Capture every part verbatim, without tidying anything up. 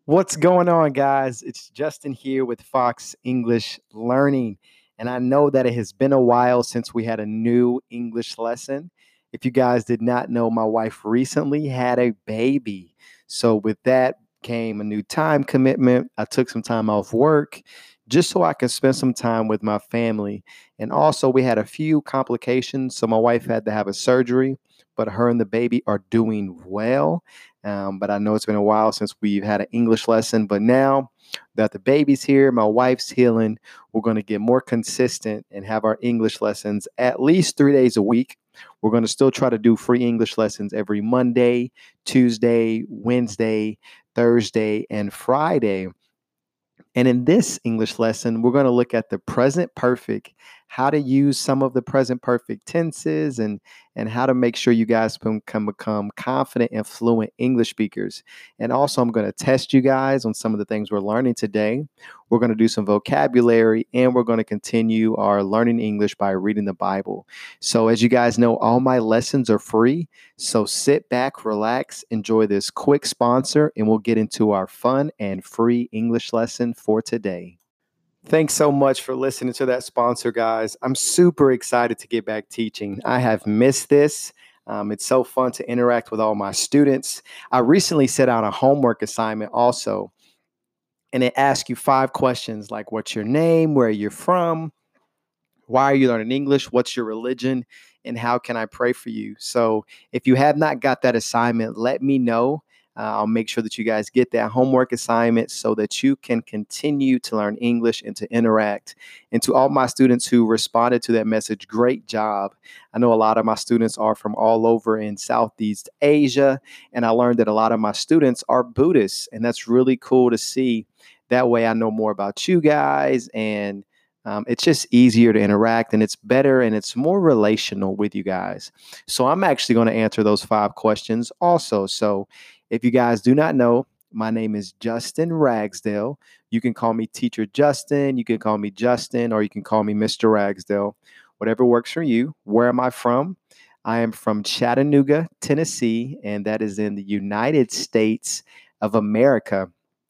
What's going on, guys? It's Justin here with Fox English Learning. And I know that it has been a while since we had a new English lesson. If you guys did not know, my wife recently had a baby. So, with that came a new time commitment. I took some time off work just so I could spend some time with my family. And also, we had a few complications. So, my wife had to have a surgery, but her and the baby are doing well. Um, but I know it's been a while since we've had an English lesson. But now that the baby's here, my wife's healing, we're going to get more consistent and have our English lessons at least three days a week. We're going to still try to do free English lessons every Monday, Tuesday, Wednesday, Thursday, and Friday. And in this English lesson, we're going to look at the present perfect, how to use some of the present perfect tenses, and, and how to make sure you guys can, can become confident and fluent English speakers. And also, I'm going to test you guys on some of the things we're learning today. We're going to do some vocabulary, and we're going to continue our learning English by reading the Bible. So, as you guys know, all my lessons are free. So, sit back, relax, enjoy this quick sponsor, and we'll get into our fun and free English lesson for today. Thanks so much for listening to that sponsor, guys. I'm super excited to get back teaching. I have missed this. Um, it's so fun to interact with all my students. I recently set out a homework assignment also, and it asks you five questions like what's your name, where you're from, why are you learning English, what's your religion, and how can I pray for you? So if you have not got that assignment, let me know. Uh, I'll make sure that you guys get that homework assignment so that you can continue to learn English and to interact. And to all my students who responded to that message, great job. I know a lot of my students are from all over in Southeast Asia, and I learned that a lot of my students are Buddhists, and that's really cool to see. That way I know more about you guys, and um, it's just easier to interact, and it's better and it's more relational with you guys. So I'm actually going to answer those five questions also. So if you guys do not know, my name is Justin Ragsdale. You can call me Teacher Justin, you can call me Justin, or you can call me Mister Ragsdale, whatever works for you. Where am I from? I am from Chattanooga, Tennessee, and that is in the United States of America.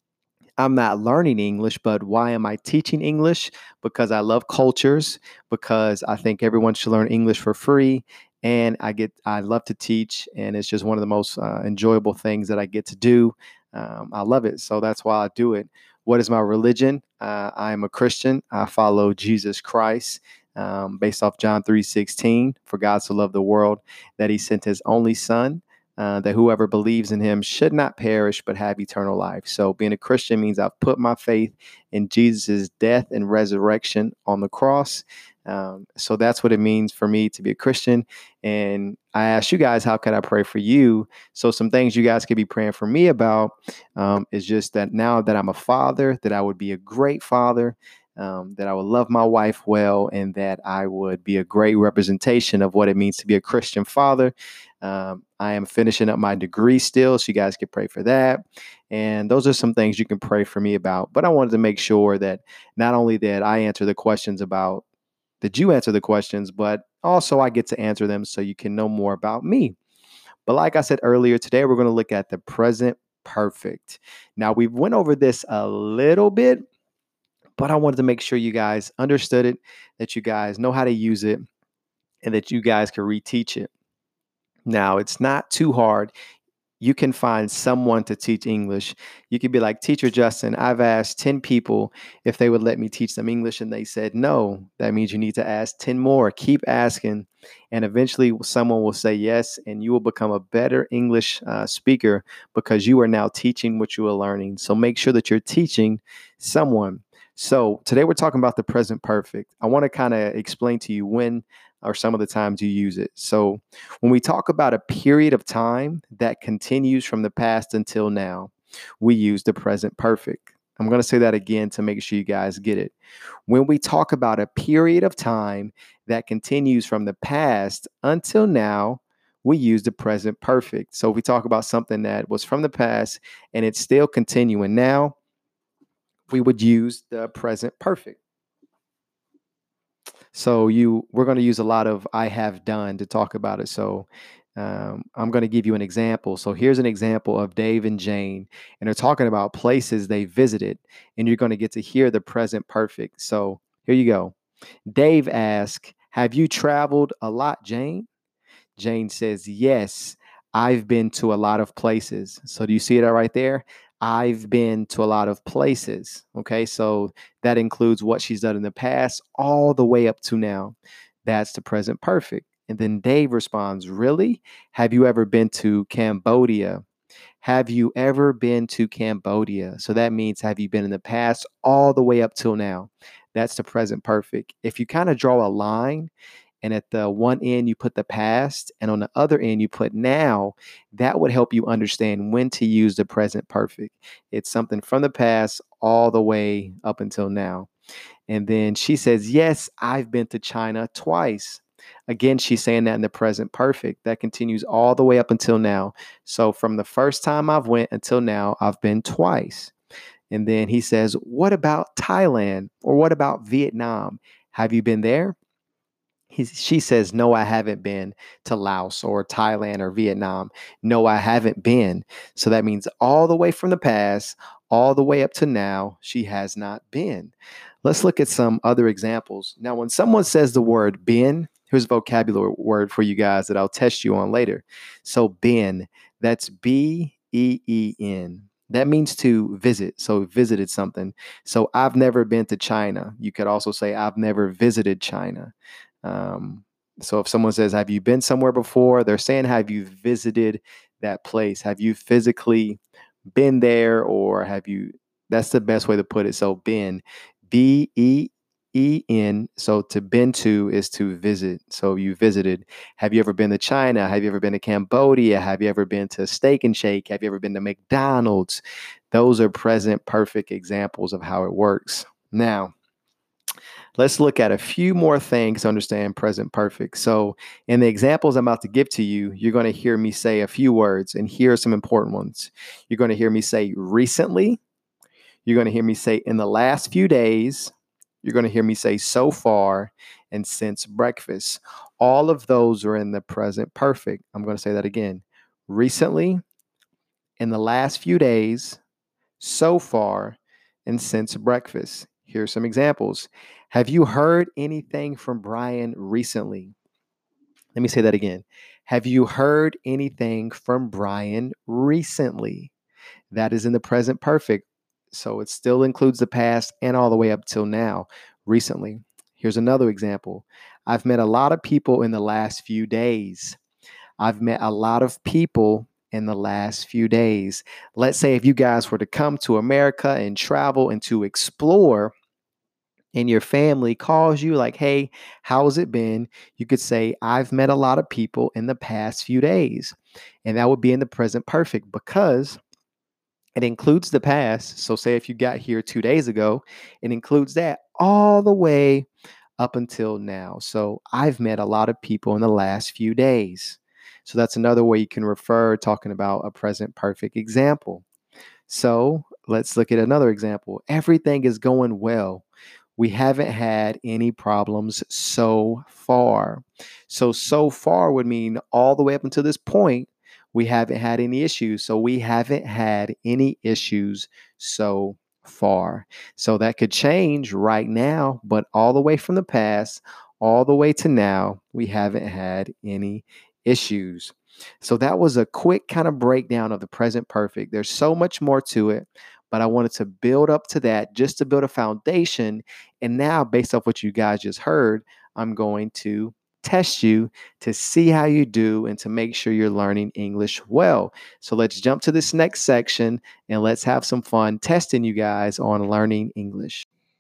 I'm not learning English, but why am I teaching English? Because I love cultures, because I think everyone should learn English for free. And I get, I love to teach, and it's just one of the most uh, enjoyable things that I get to do. Um, I love it. So that's why I do it. What is my religion? Uh, I am a Christian. I follow Jesus Christ. Um, based off John three sixteen, for God so loved the world that he sent his only son, uh, that whoever believes in him should not perish but have eternal life. So being a Christian means I've put my faith in Jesus' death and resurrection on the cross. Um, so that's what it means for me to be a Christian. And I asked you guys, how can I pray for you? So some things you guys could be praying for me about um, is just that now that I'm a father, that I would be a great father, um, that I would love my wife well, and that I would be a great representation of what it means to be a Christian father. Um, I am finishing up my degree still, so you guys can pray for that. And those are some things you can pray for me about. But I wanted to make sure that not only that I answer the questions about, that you answer the questions, but also I get to answer them so you can know more about me. But like I said earlier, today we're going to look at the present perfect. Now, we went over this a little bit, but I wanted to make sure you guys understood it, that you guys know how to use it, and that you guys can reteach it. Now, it's not too hard. You can find someone to teach English. You could be like, Teacher Justin, I've asked ten people if they would let me teach them English, and they said no. That means you need to ask ten more. Keep asking, and eventually someone will say yes, and you will become a better English uh, speaker because you are now teaching what you are learning. So make sure that you're teaching someone. So today we're talking about the present perfect. I want to kind of explain to you when or some of the times you use it. So when we talk about a period of time that continues from the past until now, we use the present perfect. I'm going to say that again to make sure you guys get it. When we talk about a period of time that continues from the past until now, we use the present perfect. So if we talk about something that was from the past and it's still continuing now, we would use the present perfect. So you, we're going to use a lot of I have done to talk about it. So Um, I'm going to give you an example. So here's an example of Dave and Jane, and they're talking about places they visited, and you're going to get to hear the present perfect. So here you go. Dave asks, "Have you traveled a lot, Jane?" Jane says, "Yes, I've been to a lot of places." So do you see that right there? I've been to a lot of places. Okay, so that includes what she's done in the past all the way up to now. That's the present perfect. And then Dave responds, "Really? Have you ever been to Cambodia?" Have you ever been to Cambodia? So that means have you been in the past all the way up till now? That's the present perfect. If you kind of draw a line and at the one end you put the past and on the other end you put now, that would help you understand when to use the present perfect. It's something from the past all the way up until now. And then she says, "Yes, I've been to China twice." Again, she's saying that in the present perfect. That continues all the way up until now. So from the first time I've went until now, I've been twice. And then he says, "What about Thailand or what about Vietnam? Have you been there?" He, she says, "No, I haven't been to Laos or Thailand or Vietnam. No, I haven't been." So that means all the way from the past, all the way up to now, she has not been. Let's look at some other examples. Now, when someone says the word been, here's a vocabulary word for you guys that I'll test you on later. So, been, that's B E E N. That means to visit. So, visited something. So, I've never been to China. You could also say, I've never visited China. Um, so if someone says, "Have you been somewhere before?" They're saying, "Have you visited that place? Have you physically been there or have you?" That's the best way to put it. So been, B E E N. So to been to is to visit. So you visited. Have you ever been to China? Have you ever been to Cambodia? Have you ever been to Steak and Shake? Have you ever been to McDonald's? Those are present perfect examples of how it works. Now, let's look at a few more things to understand present perfect. So, in the examples I'm about to give to you, you're going to hear me say a few words, and here are some important ones. You're going to hear me say recently. You're going to hear me say in the last few days. You're going to hear me say so far and since breakfast. All of those are in the present perfect. I'm going to say that again. Recently, in the last few days, so far, and since breakfast. Here's some examples. Have you heard anything from Brian recently? Let me say that again. Have you heard anything from Brian recently? That is in the present perfect. So it still includes the past and all the way up till now, recently. Here's another example. I've met a lot of people in the last few days. I've met a lot of people in the last few days. Let's say if you guys were to come to America and travel and to explore, and your family calls you like, "Hey, how's it been?" You could say, "I've met a lot of people in the past few days." And that would be in the present perfect because it includes the past. So, say if you got here two days ago, it includes that all the way up until now. So, I've met a lot of people in the last few days. So, that's another way you can refer talking about a present perfect example. So, let's look at another example. Everything is going well. We haven't had any problems so far. So, so far would mean all the way up until this point, we haven't had any issues. So, we haven't had any issues so far. So, that could change right now, but all the way from the past, all the way to now, we haven't had any issues. So, that was a quick kind of breakdown of the present perfect. There's so much more to it, but I wanted to build up to that just to build a foundation. And now, based off what you guys just heard, I'm going to test you to see how you do and to make sure you're learning English well. So let's jump to this next section and let's have some fun testing you guys on learning English.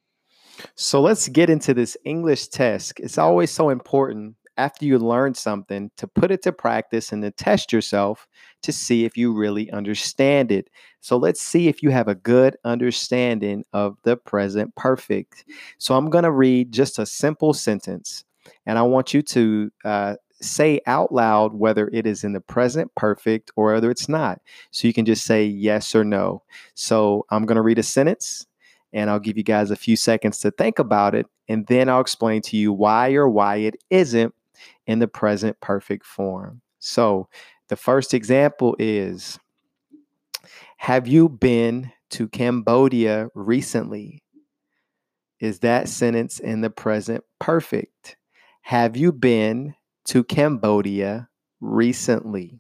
So let's get into this English test. It's always so important after you learn something to put it to practice and to test yourself to see if you really understand it. So let's see if you have a good understanding of the present perfect. So I'm going to read just a simple sentence, and I want you to uh, say out loud whether it is in the present perfect or whether it's not. So you can just say yes or no. So I'm going to read a sentence, and I'll give you guys a few seconds to think about it, and then I'll explain to you why or why it isn't in the present perfect form. So the first example is, have you been to Cambodia recently? Is that sentence in the present perfect? Have you been to Cambodia recently?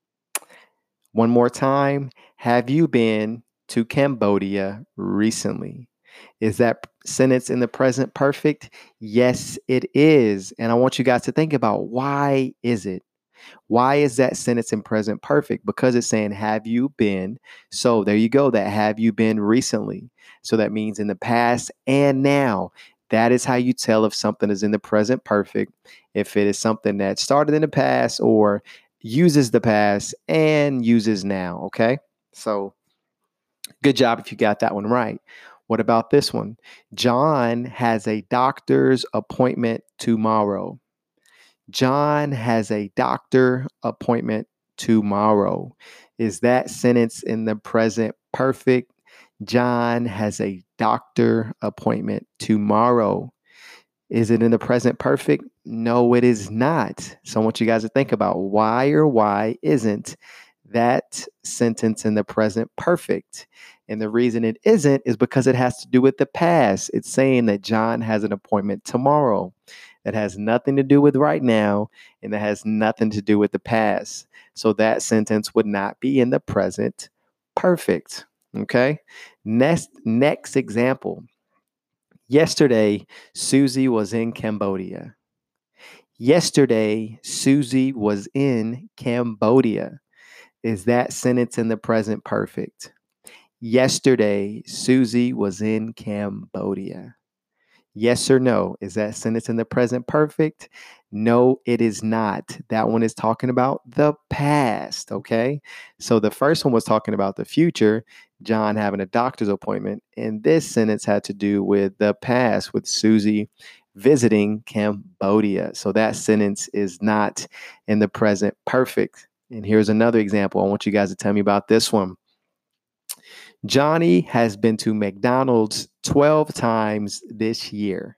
One more time. Have you been to Cambodia recently? Is that sentence in the present perfect? Yes, it is. And I want you guys to think about, why is it? Why is that sentence in present perfect? Because it's saying, have you been? So there you go. That have you been recently? So that means in the past and now. That is how you tell if something is in the present perfect. If it is something that started in the past or uses the past and uses now. Okay. So good job if you got that one right. What about this one? John has a doctor's appointment tomorrow. John has a doctor appointment tomorrow. Is that sentence in the present perfect? John has a doctor appointment tomorrow. Is it in the present perfect? No, it is not. So I want you guys to think about, why or why isn't that sentence in the present perfect? And the reason it isn't is because it has to do with the past. It's saying that John has an appointment tomorrow. That has nothing to do with right now, and that has nothing to do with the past. So that sentence would not be in the present perfect. Okay. Next, next example. Yesterday, Susie was in Cambodia. Yesterday, Susie was in Cambodia. Is that sentence in the present perfect? Yesterday, Susie was in Cambodia. Yes or no? Is that sentence in the present perfect? No, it is not. That one is talking about the past. Okay. So the first one was talking about the future, John having a doctor's appointment. And this sentence had to do with the past, with Susie visiting Cambodia. So that sentence is not in the present perfect. And here's another example. I want you guys to tell me about this one. Johnny has been to McDonald's twelve times this year.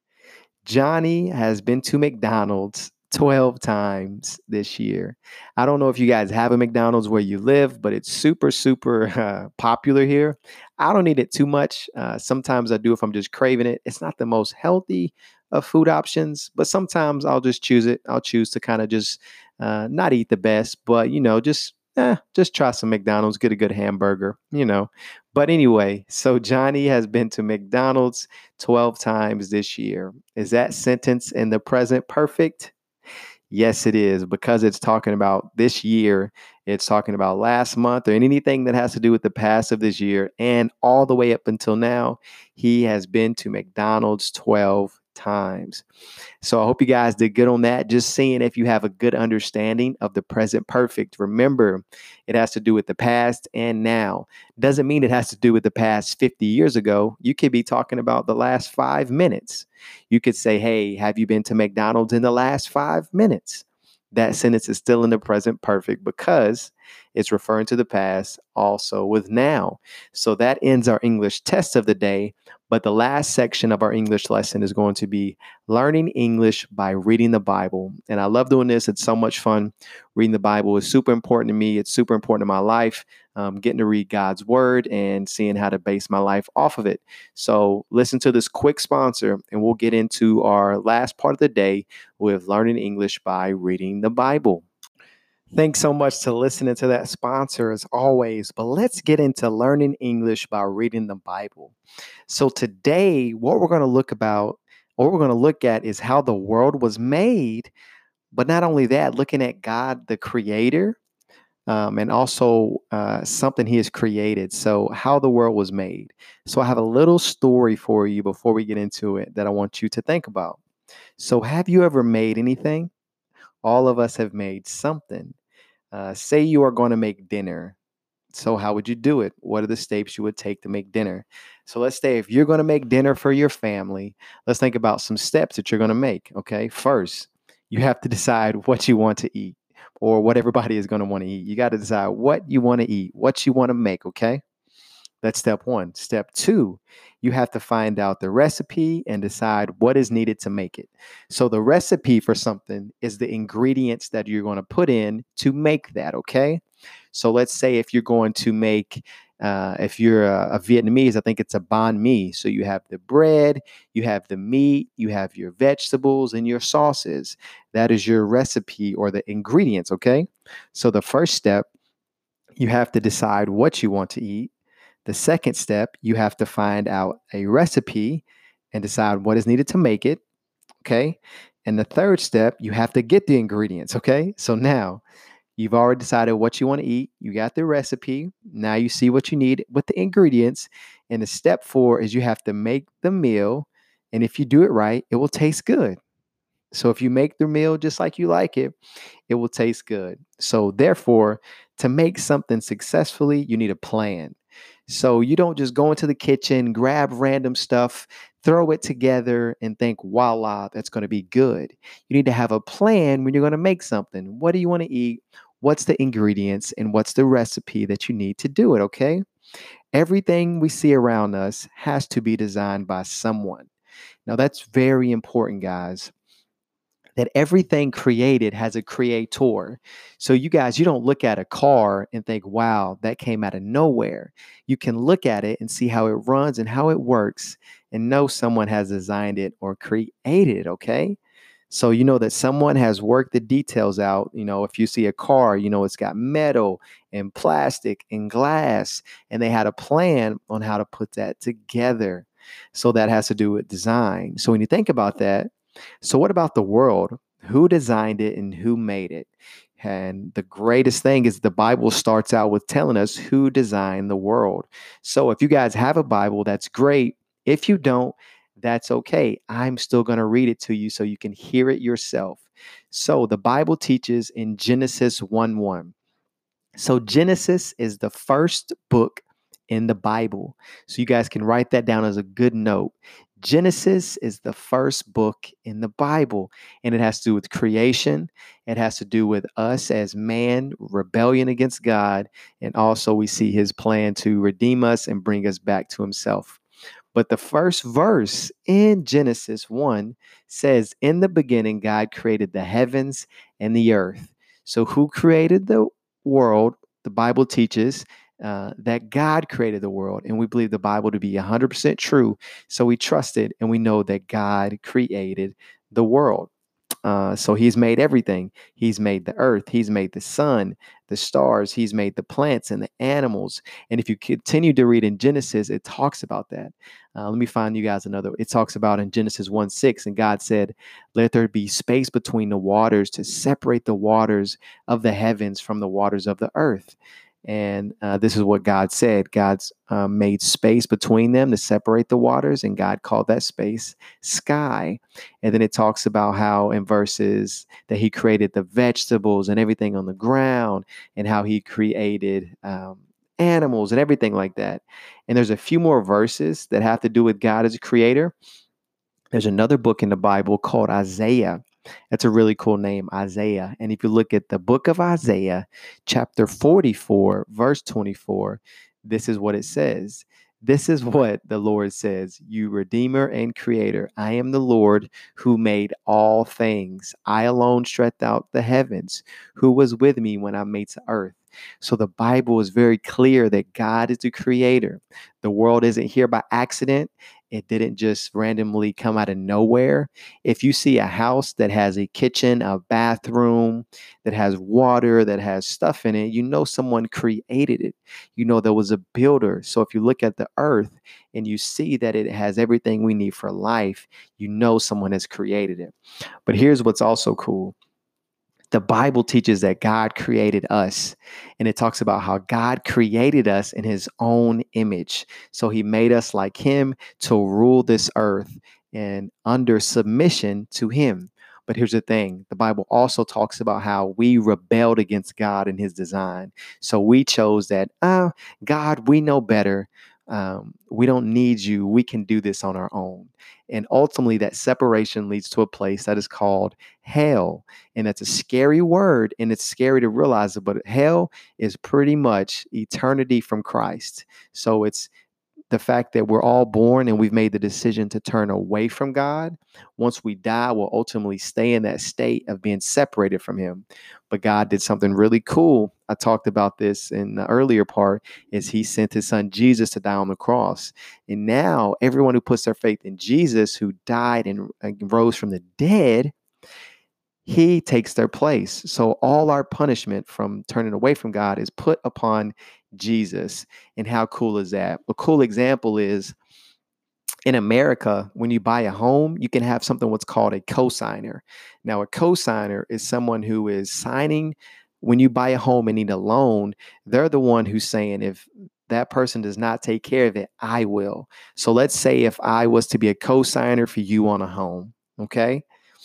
Johnny has been to McDonald's twelve times this year. I don't know if you guys have a McDonald's where you live, but it's super, super uh, popular here. I don't eat it too much. Uh, sometimes I do if I'm just craving it. It's not the most healthy of food options, but sometimes I'll just choose it. I'll choose to kind of just uh, not eat the best, but, you know, just eh, just try some McDonald's, get a good hamburger, you know. But anyway, so Johnny has been to McDonald's twelve times this year. Is that sentence in the present perfect? Yes, it is, because it's talking about this year. It's talking about last month or anything that has to do with the past of this year. And all the way up until now, he has been to McDonald's twelve times. So I hope you guys did good on that. Just seeing if you have a good understanding of the present perfect. Remember, it has to do with the past and now. Doesn't mean it has to do with the past fifty years ago. You could be talking about the last five minutes. You could say, hey, have you been to McDonald's in the last five minutes? That sentence is still in the present perfect because it's referring to the past also with now. So that ends our English test of the day. But the last section of our English lesson is going to be learning English by reading the Bible. And I love doing this. It's so much fun. Reading the Bible is super important to me. It's super important in my life. Um, getting to read God's word and seeing how to base my life off of it. So listen to this quick sponsor and we'll get into our last part of the day with learning English by reading the Bible. Thanks so much to listening to that sponsor as always. But let's get into learning English by reading the Bible. So today, what we're going to look about, what we're going to look at is how the world was made. But not only that, looking at God, the creator, um, and also uh, something he has created. So how the world was made. So I have a little story for you before we get into it that I want you to think about. So have you ever made anything? All of us have made something. Uh, say you are going to make dinner. So how would you do it? What are the steps you would take to make dinner? So let's say if you're going to make dinner for your family, let's think about some steps that you're going to make. Okay. First, you have to decide what you want to eat or what everybody is going to want to eat. You got to decide what you want to eat, what you want to make. Okay. That's step one. Step two, you have to find out the recipe and decide what is needed to make it. So, the recipe for something is the ingredients that you're going to put in to make that. Okay. So, let's say if you're going to make, uh, if you're a, a Vietnamese, I think it's a banh mi. So, you have the bread, you have the meat, you have your vegetables, and your sauces. That is your recipe or the ingredients. Okay. So, the first step, you have to decide what you want to eat. The second step, you have to find out a recipe and decide what is needed to make it. Okay. And the third step, you have to get the ingredients. Okay. So now you've already decided what you want to eat. You got the recipe. Now you see what you need with the ingredients. And the step four is you have to make the meal. And if you do it right, it will taste good. So if you make the meal just like you like it, it will taste good. So therefore, to make something successfully, you need a plan. So you don't just go into the kitchen, grab random stuff, throw it together, and think, voila, that's going to be good. You need to have a plan when you're going to make something. What do you want to eat? What's the ingredients? And what's the recipe that you need to do it? Okay. Everything we see around us has to be designed by someone. Now, that's very important, guys, that everything created has a creator. So you guys, you don't look at a car and think, wow, that came out of nowhere. You can look at it and see how it runs and how it works and know someone has designed it or created it, okay? So you know that someone has worked the details out. You know, if you see a car, you know it's got metal and plastic and glass, and they had a plan on how to put that together. So that has to do with design. So when you think about that, so, what about the world? Who designed it and who made it? And the greatest thing is the Bible starts out with telling us who designed the world. So, if you guys have a Bible, that's great. If you don't, that's okay. I'm still going to read it to you so you can hear it yourself. So, the Bible teaches in Genesis one one. So Genesis is the first book in the Bible. So you guys can write that down as a good note. Genesis is the first book in the Bible, and it has to do with creation. It has to do with us as man, rebellion against God, and also we see his plan to redeem us and bring us back to himself. But the first verse in Genesis one says, in the beginning, God created the heavens and the earth. So who created the world? The Bible teaches uh, that God created the world, and we believe the Bible to be one hundred percent true. So we trust it, and we know that God created the world. Uh, so he's made everything. He's made the earth. He's made the sun, the stars. He's made the plants and the animals. And if you continue to read in Genesis, it talks about that. Uh, let me find you guys another. It talks about in Genesis one six, and God said, let there be space between the waters to separate the waters of the heavens from the waters of the earth. And uh, this is what God said. God's uh, made space between them to separate the waters, and God called that space sky. And then it talks about how in verses that he created the vegetables and everything on the ground, and how he created um, animals and everything like that. And there's a few more verses that have to do with God as a creator. There's another book in the Bible called Isaiah. That's a really cool name, Isaiah. And if you look at the book of Isaiah, chapter forty-four, verse twenty-four, this is what it says. This is what the Lord says, you Redeemer and Creator. I am the Lord who made all things. I alone stretched out the heavens. Who was with me when I made the earth? So the Bible is very clear that God is the creator. The world isn't here by accident. It didn't just randomly come out of nowhere. If you see a house that has a kitchen, a bathroom, that has water, that has stuff in it, you know someone created it. You know there was a builder. So if you look at the earth and you see that it has everything we need for life, you know someone has created it. But here's what's also cool. The Bible teaches that God created us, and it talks about how God created us in his own image. So he made us like him to rule this earth and under submission to him. But here's the thing. The Bible also talks about how we rebelled against God and his design. So we chose that, uh, God, we know better. Um, we don't need you. We can do this on our own. And ultimately, that separation leads to a place that is called hell. And that's a scary word, and it's scary to realize it. But hell is pretty much eternity from Christ. So it's the fact that we're all born and we've made the decision to turn away from God. Once we die, we'll ultimately stay in that state of being separated from Him. But God did something really cool. I talked about this in the earlier part, is He sent His Son Jesus to die on the cross. And now everyone who puts their faith in Jesus, who died and rose from the dead, He takes their place. So all our punishment from turning away from God is put upon Jesus. And how cool is that? A cool example is in America, when you buy a home, you can have something what's called a cosigner. Now, a cosigner is someone who is signing when you buy a home and need a loan. They're the one who's saying, if that person does not take care of it, I will. So let's say if I was to be a cosigner for you on a home, okay?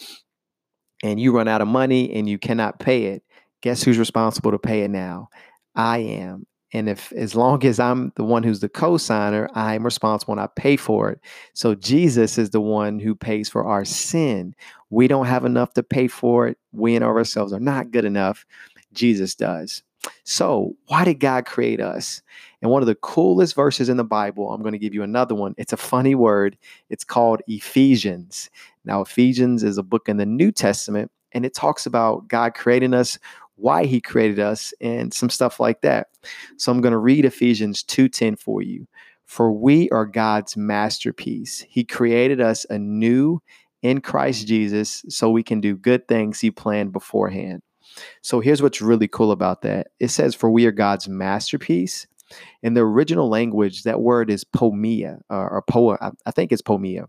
And you run out of money and you cannot pay it, guess who's responsible to pay it now? I am. And if, as long as I'm the one who's the co-signer, I'm responsible and I pay for it. So Jesus is the one who pays for our sin. We don't have enough to pay for it. We in ourselves are not good enough. Jesus does. So why did God create us? And one of the coolest verses in the Bible, I'm going to give you another one. It's a funny word. It's called Ephesians. Now, Ephesians is a book in the New Testament, and it talks about God creating us, why He created us, and some stuff like that. So I'm going to read Ephesians two ten for you. For we are God's masterpiece. He created us anew in Christ Jesus so we can do good things He planned beforehand. So here's what's really cool about that. It says, for we are God's masterpiece. In the original language, that word is pomia, or, or poa. I think it's pomia.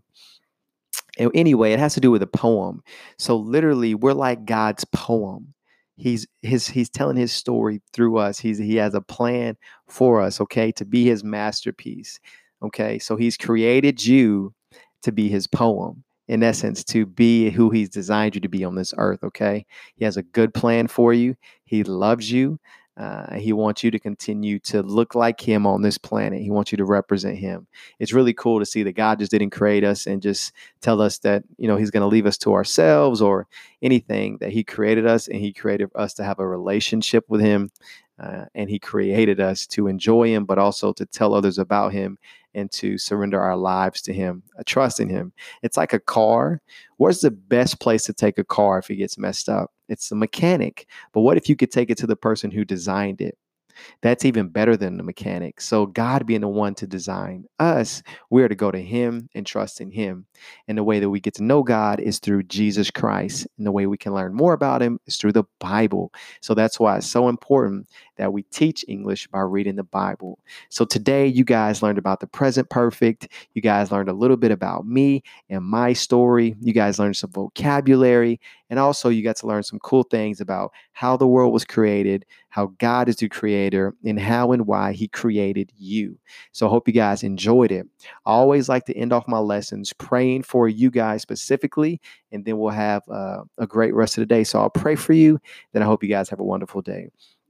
Anyway, it has to do with a poem. So literally, we're like God's poem. He's his he's telling his story through us. He's he has a plan for us, okay, to be his masterpiece. Okay, so he's created you to be his poem. In essence, to be who he's designed you to be on this earth, okay? He has a good plan for you. He loves you. Uh, he wants you to continue to look like him on this planet. He wants you to represent him. It's really cool to see that God just didn't create us and just tell us that, you know, he's going to leave us to ourselves or anything, that he created us and he created us to have a relationship with him. Uh, and he created us to enjoy him, but also to tell others about him and to surrender our lives to him, uh, trust in him. It's like a car. Where's the best place to take a car if it gets messed up? It's the mechanic. But what if you could take it to the person who designed it? That's even better than the mechanic. So God being the one to design us, we are to go to him and trust in him. And the way that we get to know God is through Jesus Christ. And the way we can learn more about him is through the Bible. So that's why it's so important that we teach English by reading the Bible. So today you guys learned about the present perfect. You guys learned a little bit about me and my story. You guys learned some vocabulary. And also you got to learn some cool things about how the world was created, how God is the creator, and how and why he created you. So I hope you guys enjoyed it. I always like to end off my lessons praying for you guys specifically, and then we'll have uh, a great rest of the day. So I'll pray for you. Then I hope you guys have a wonderful day.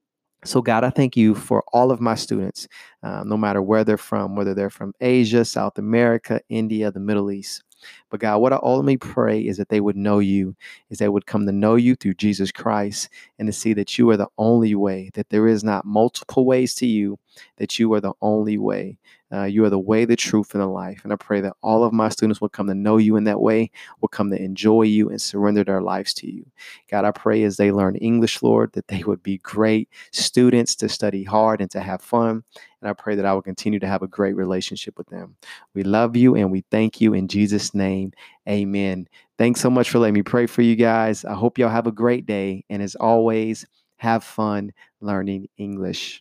So God, I thank you for all of my students, um, no matter where they're from, whether they're from Asia, South America, India, the Middle East. But God, what I ultimately pray is that they would know you, is they would come to know you through Jesus Christ and to see that you are the only way, that there is not multiple ways to you, that you are the only way. Uh, you are the way, the truth, and the life. And I pray that all of my students will come to know you in that way, will come to enjoy you and surrender their lives to you. God, I pray as they learn English, Lord, that they would be great students to study hard and to have fun. And I pray that I will continue to have a great relationship with them. We love you and we thank you in Jesus' name. Amen. Thanks so much for letting me pray for you guys. I hope y'all have a great day. And as always, have fun learning English.